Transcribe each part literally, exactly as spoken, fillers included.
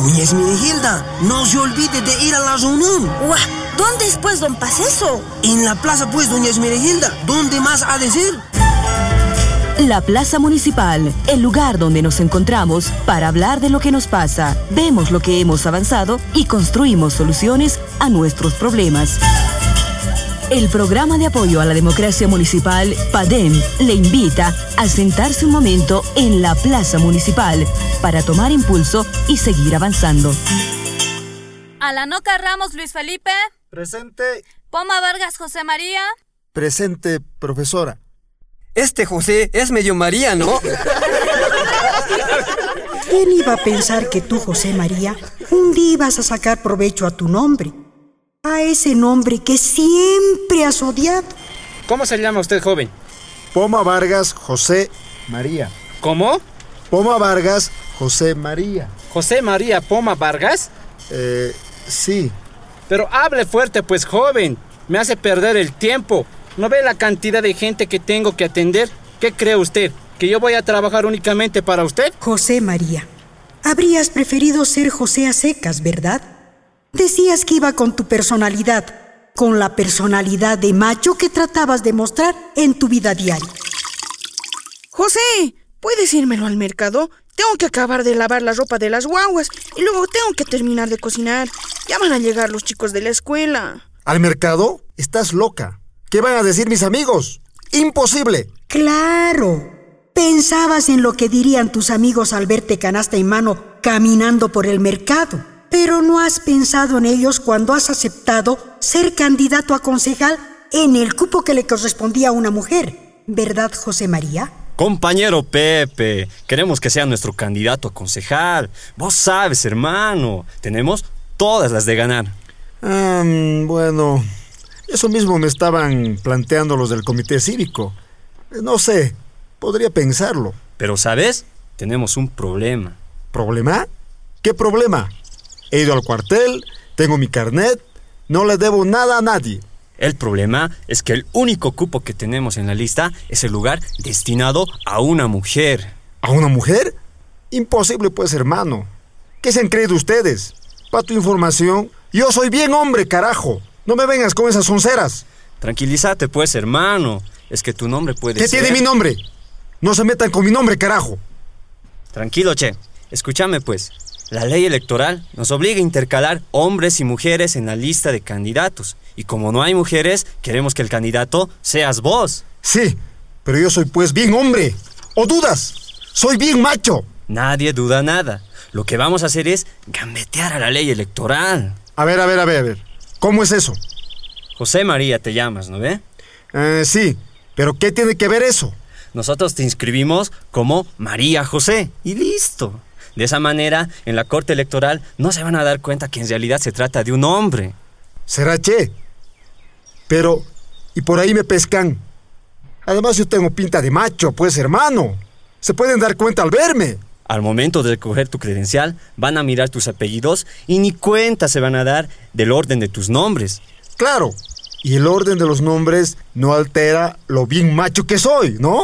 Doña Esmeralda, no se olvide de ir a la reunión. Uah, ¿dónde es pues, don Paceso? En la plaza pues, doña Esmeralda. ¿Dónde más ha de ser? La Plaza Municipal, el lugar donde nos encontramos para hablar de lo que nos pasa, vemos lo que hemos avanzado y construimos soluciones a nuestros problemas. El Programa de Apoyo a la Democracia Municipal, PADEM, le invita a sentarse un momento en la Plaza Municipal para tomar impulso y seguir avanzando. Alanoca Ramos Luis Felipe. Presente. Poma Vargas José María. Presente, profesora. Este José es medio María, ¿no? ¿Quién iba a pensar que tú, José María, un día ibas a sacar provecho a tu nombre? A ese nombre que siempre has odiado. ¿Cómo se llama usted, joven? Poma Vargas José María. ¿Cómo? Poma Vargas José María. ¿José María Poma Vargas? Eh, sí. Pero hable fuerte, pues, joven. Me hace perder el tiempo. ¿No ve la cantidad de gente que tengo que atender? ¿Qué cree usted? ¿Que yo voy a trabajar únicamente para usted? José María, habrías preferido ser José a secas, ¿verdad? Decías que iba con tu personalidad, con la personalidad de macho que tratabas de mostrar en tu vida diaria. José, ¿puedes írmelo al mercado? Tengo que acabar de lavar la ropa de las guaguas y luego tengo que terminar de cocinar. Ya van a llegar los chicos de la escuela. ¿Al mercado? Estás loca. ¿Qué van a decir mis amigos? ¡Imposible! ¡Claro! Pensabas en lo que dirían tus amigos al verte canasta en mano caminando por el mercado. Pero no has pensado en ellos cuando has aceptado ser candidato a concejal en el cupo que le correspondía a una mujer. ¿Verdad, José María? Compañero Pepe, queremos que sea nuestro candidato a concejal. Vos sabes, hermano, tenemos todas las de ganar. Ah, bueno, eso mismo me estaban planteando los del comité cívico. No sé, podría pensarlo. Pero, ¿sabes? Tenemos un problema. ¿Problema? ¿Qué problema? He ido al cuartel, tengo mi carnet, no le debo nada a nadie. El problema es que el único cupo que tenemos en la lista es el lugar destinado a una mujer. ¿A una mujer? Imposible, pues, hermano. ¿Qué se han creído ustedes? Para tu información, yo soy bien hombre, carajo. No me vengas con esas onceras. Tranquilízate, pues, hermano. Es que tu nombre puede ¿Qué ser... ¿Qué tiene mi nombre? No se metan con mi nombre, carajo. Tranquilo, che. Escúchame, pues. La ley electoral nos obliga a intercalar hombres y mujeres en la lista de candidatos. Y como no hay mujeres, queremos que el candidato seas vos. Sí, pero yo soy pues bien hombre. ¿O dudas? Soy bien macho. Nadie duda nada. Lo que vamos a hacer es gambetear a la ley electoral. A ver, a ver, a ver, a ver. ¿Cómo es eso? José María te llamas, ¿no ve? Eh, sí, pero ¿qué tiene que ver eso? Nosotros te inscribimos como María José y listo. De esa manera, en la corte electoral no se van a dar cuenta que en realidad se trata de un hombre. ¿Será, che? Pero, y por ahí me pescan. Además yo tengo pinta de macho, pues, hermano. Se pueden dar cuenta al verme. Al momento de recoger tu credencial, van a mirar tus apellidos y ni cuenta se van a dar del orden de tus nombres. Claro, y el orden de los nombres no altera lo bien macho que soy, ¿no?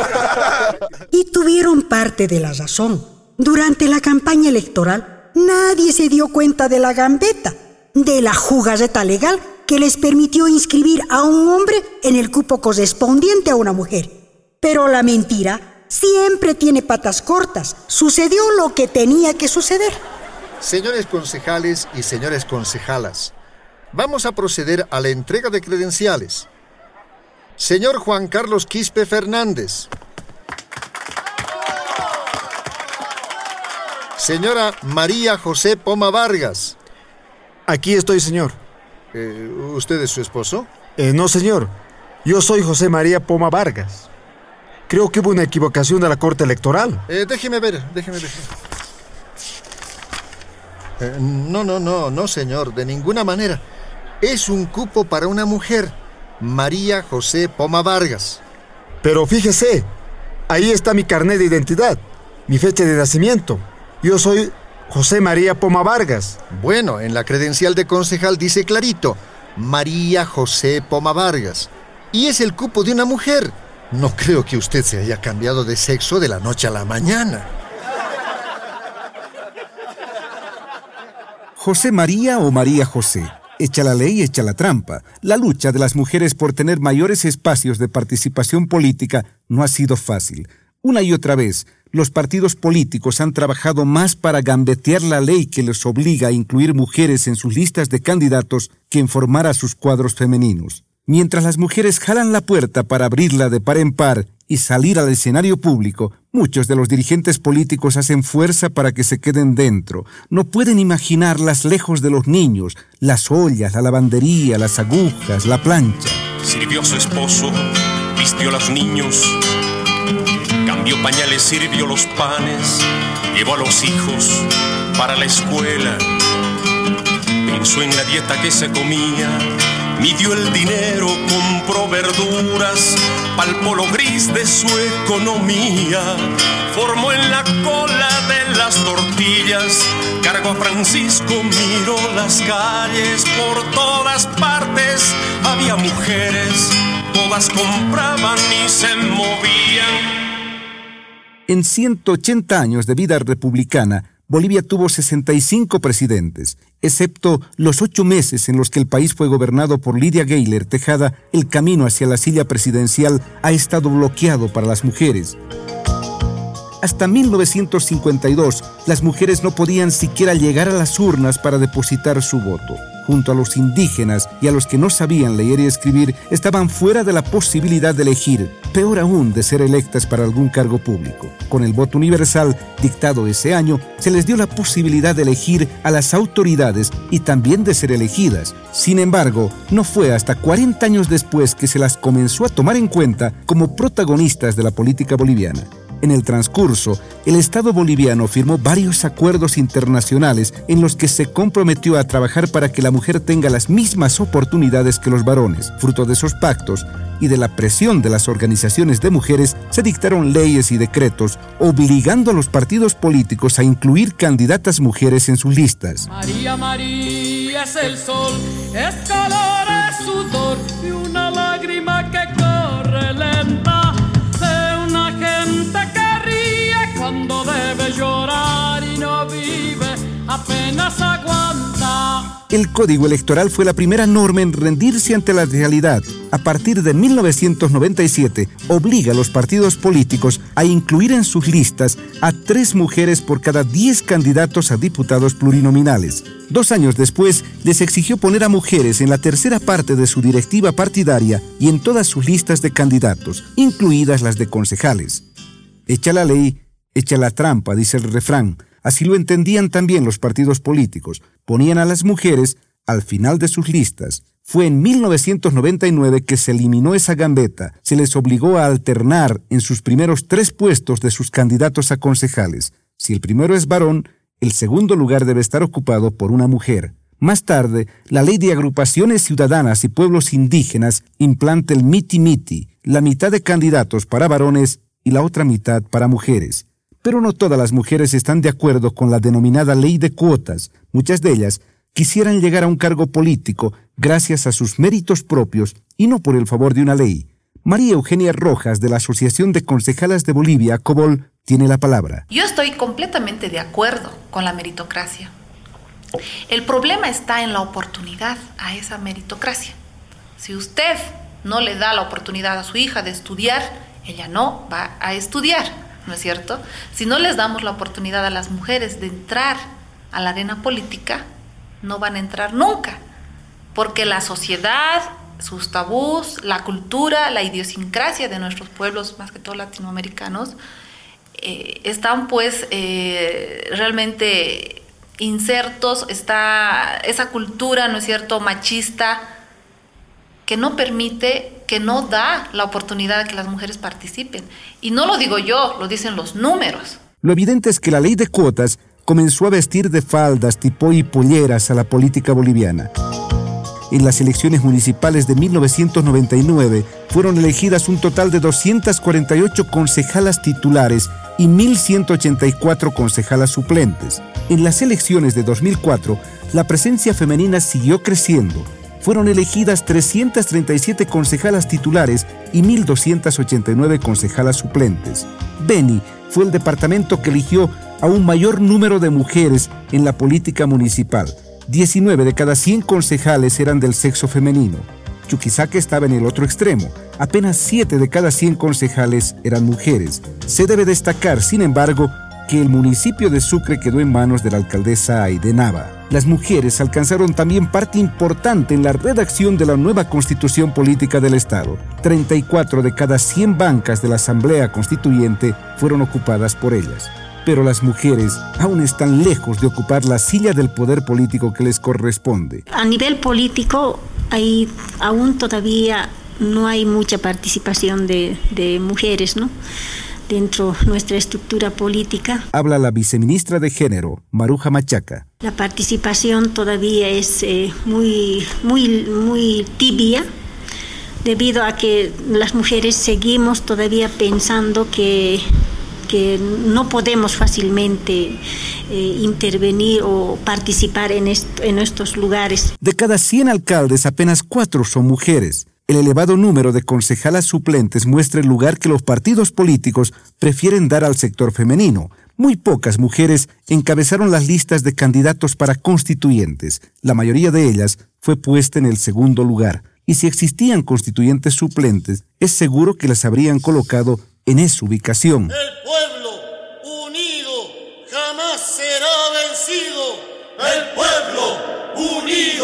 Y tuvieron parte de la razón. Durante la campaña electoral, nadie se dio cuenta de la gambeta, de la jugarreta legal que les permitió inscribir a un hombre en el cupo correspondiente a una mujer. Pero la mentira siempre tiene patas cortas. Sucedió lo que tenía que suceder. Señores concejales y señores concejalas, vamos a proceder a la entrega de credenciales. Señor Juan Carlos Quispe Fernández. Señora María José Poma Vargas. Aquí estoy, señor. Eh, ¿Usted es su esposo? Eh, no, señor. Yo soy José María Poma Vargas. Creo que hubo una equivocación de la Corte Electoral. Eh, déjeme ver, déjeme ver. Eh, no, no, no, no, señor, de ninguna manera. Es un cupo para una mujer, María José Poma Vargas. Pero fíjese, ahí está mi carnet de identidad, mi fecha de nacimiento. Yo soy José María Poma Vargas. Bueno, en la credencial de concejal dice clarito, María José Poma Vargas. Y es el cupo de una mujer. No creo que usted se haya cambiado de sexo de la noche a la mañana. José María o María José. Echa la ley, echa la trampa. La lucha de las mujeres por tener mayores espacios de participación política no ha sido fácil. Una y otra vez, los partidos políticos han trabajado más para gambetear la ley que les obliga a incluir mujeres en sus listas de candidatos que en formar a sus cuadros femeninos. Mientras las mujeres jalan la puerta para abrirla de par en par y salir al escenario público, muchos de los dirigentes políticos hacen fuerza para que se queden dentro. No pueden imaginarlas lejos de los niños, las ollas, la lavandería, las agujas, la plancha. Sirvió a su esposo, vistió a los niños, cambió pañales, sirvió los panes, llevó a los hijos para la escuela, pensó en la dieta que se comía, midió el dinero, compró verduras, palpó lo gris de su economía, formó en la cola de las tortillas, cargó a Francisco, miró las calles, por todas partes había mujeres, todas compraban y se movían. En ciento ochenta años de vida republicana, Bolivia tuvo sesenta y cinco presidentes. Excepto los ocho meses en los que el país fue gobernado por Lidia Gayler Tejada, el camino hacia la silla presidencial ha estado bloqueado para las mujeres. Hasta mil novecientos cincuenta y dos, las mujeres no podían siquiera llegar a las urnas para depositar su voto. Junto a los indígenas y a los que no sabían leer y escribir, estaban fuera de la posibilidad de elegir, peor aún de ser electas para algún cargo público. Con el voto universal, dictado ese año, se les dio la posibilidad de elegir a las autoridades y también de ser elegidas. Sin embargo, no fue hasta cuarenta años después que se las comenzó a tomar en cuenta como protagonistas de la política boliviana. En el transcurso, el Estado boliviano firmó varios acuerdos internacionales en los que se comprometió a trabajar para que la mujer tenga las mismas oportunidades que los varones. Fruto de esos pactos y de la presión de las organizaciones de mujeres, se dictaron leyes y decretos obligando a los partidos políticos a incluir candidatas mujeres en sus listas. María, María es el sol, es calor, es sudor y una lágrima que corre lenta de una gente que ríe cuando debe llorar y no vive, apenas aguanta. El Código Electoral fue la primera norma en rendirse ante la realidad. A partir de mil novecientos noventa y siete, obliga a los partidos políticos a incluir en sus listas a tres mujeres por cada diez candidatos a diputados plurinominales. Dos años después, les exigió poner a mujeres en la tercera parte de su directiva partidaria y en todas sus listas de candidatos, incluidas las de concejales. Echa la ley, echa la trampa, dice el refrán. Así lo entendían también los partidos políticos. Ponían a las mujeres al final de sus listas. Fue en mil novecientos noventa y nueve que se eliminó esa gambeta. Se les obligó a alternar en sus primeros tres puestos de sus candidatos a concejales. Si el primero es varón, el segundo lugar debe estar ocupado por una mujer. Más tarde, la Ley de Agrupaciones Ciudadanas y Pueblos Indígenas implanta el miti-miti, la mitad de candidatos para varones y la otra mitad para mujeres. Pero no todas las mujeres están de acuerdo con la denominada ley de cuotas. Muchas de ellas quisieran llegar a un cargo político gracias a sus méritos propios y no por el favor de una ley. María Eugenia Rojas, de la Asociación de Concejalas de Bolivia, COBOL, tiene la palabra. Yo estoy completamente de acuerdo con la meritocracia. El problema está en la oportunidad a esa meritocracia. Si usted no le da la oportunidad a su hija de estudiar, ella no va a estudiar. ¿No es cierto? Si no les damos la oportunidad a las mujeres de entrar a la arena política, no van a entrar nunca, porque la sociedad, sus tabús, la cultura, la idiosincrasia de nuestros pueblos, más que todo latinoamericanos, eh, están pues eh, realmente insertos, está esa cultura, ¿no es cierto?, machista, que no permite, que no da la oportunidad de que las mujeres participen. Y no lo digo yo, lo dicen los números. Lo evidente es que la ley de cuotas comenzó a vestir de faldas, tipó y polleras a la política boliviana. En las elecciones municipales de mil novecientos noventa y nueve fueron elegidas un total de doscientas cuarenta y ocho concejalas titulares y mil ciento ochenta y cuatro concejalas suplentes. En las elecciones de dos mil cuatro, la presencia femenina siguió creciendo. Fueron elegidas trescientas treinta y siete concejalas titulares y mil doscientas ochenta y nueve concejalas suplentes. Beni fue el departamento que eligió a un mayor número de mujeres en la política municipal. diecinueve de cada cien concejales eran del sexo femenino. Chuquisaca estaba en el otro extremo. Apenas siete de cada cien concejales eran mujeres. Se debe destacar, sin embargo, que el municipio de Sucre quedó en manos de la alcaldesa Aide Nava. Las mujeres alcanzaron también parte importante en la redacción de la nueva constitución política del Estado. treinta y cuatro de cada cien bancas de la Asamblea Constituyente fueron ocupadas por ellas. Pero las mujeres aún están lejos de ocupar la silla del poder político que les corresponde. A nivel político, hay, aún todavía no hay mucha participación de, de mujeres, ¿no?, dentro de nuestra estructura política. Habla la viceministra de Género, Maruja Machaca. La participación todavía es eh, muy, muy, muy tibia, debido a que las mujeres seguimos todavía pensando que, que no podemos fácilmente eh, intervenir o participar en, est- en estos lugares. De cada cien alcaldes, apenas cuatro son mujeres. El elevado número de concejalas suplentes muestra el lugar que los partidos políticos prefieren dar al sector femenino. Muy pocas mujeres encabezaron las listas de candidatos para constituyentes. La mayoría de ellas fue puesta en el segundo lugar. Y si existían constituyentes suplentes, es seguro que las habrían colocado en esa ubicación. El pueblo unido jamás será vencido. El pueblo unido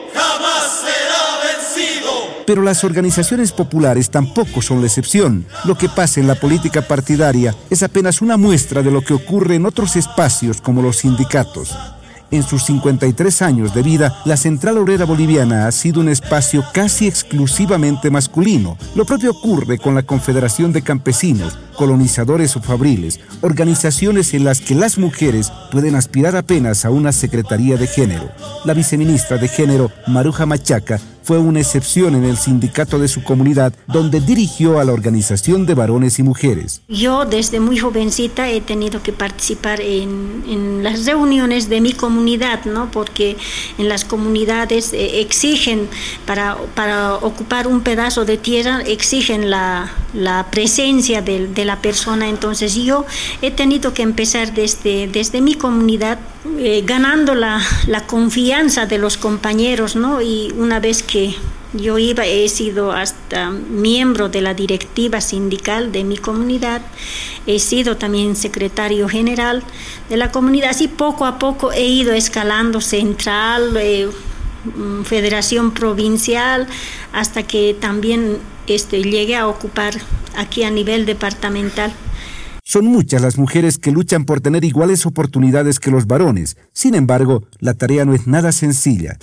jamás será vencido. Pero las organizaciones populares tampoco son la excepción. Lo que pasa en la política partidaria es apenas una muestra de lo que ocurre en otros espacios como los sindicatos. En sus cincuenta y tres años de vida, la Central Obrera Boliviana ha sido un espacio casi exclusivamente masculino. Lo propio ocurre con la Confederación de Campesinos, colonizadores o fabriles, organizaciones en las que las mujeres pueden aspirar apenas a una secretaría de género. La viceministra de Género, Maruja Machaca, fue una excepción en el sindicato de su comunidad, donde dirigió a la organización de varones y mujeres. Yo desde muy jovencita he tenido que participar en, en las reuniones de mi comunidad, ¿no? Porque en las comunidades eh, exigen, para, para ocupar un pedazo de tierra, exigen la, la presencia de, de la persona. Entonces yo he tenido que empezar desde, desde mi comunidad, eh, ganando la, la confianza de los compañeros, ¿no? Y una vez que yo iba, he sido hasta miembro de la directiva sindical de mi comunidad, he sido también secretario general de la comunidad, así poco a poco he ido escalando central, eh, federación provincial, hasta que también este, llegué a ocupar aquí a nivel departamental. Son muchas las mujeres que luchan por tener iguales oportunidades que los varones. Sin embargo, la tarea no es nada sencilla.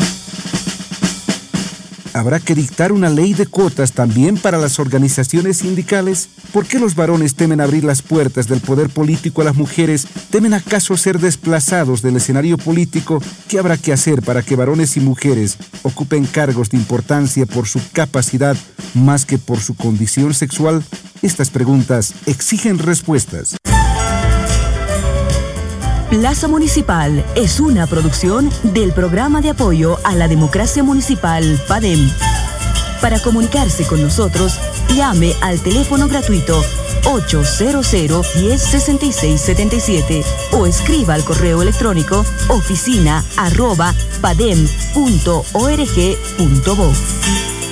¿Habrá que dictar una ley de cuotas también para las organizaciones sindicales? ¿Por qué los varones temen abrir las puertas del poder político a las mujeres? ¿Temen acaso ser desplazados del escenario político? ¿Qué habrá que hacer para que varones y mujeres ocupen cargos de importancia por su capacidad más que por su condición sexual? Estas preguntas exigen respuestas. Plaza Municipal es una producción del Programa de Apoyo a la Democracia Municipal, PADEM. Para comunicarse con nosotros, llame al teléfono gratuito ocho cero cero, diez, sesenta y seis, setenta y siete o escriba al correo electrónico oficina arroba padem punto org punto bo.